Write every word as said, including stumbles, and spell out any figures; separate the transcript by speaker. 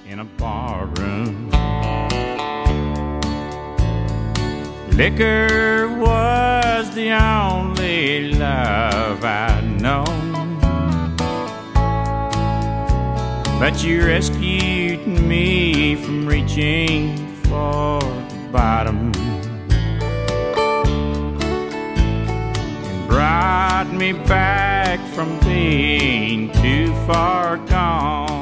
Speaker 1: in a barroom. Liquor was the only love I'd known, but you rescued me from reaching for the bottom and brought me back from being too far gone.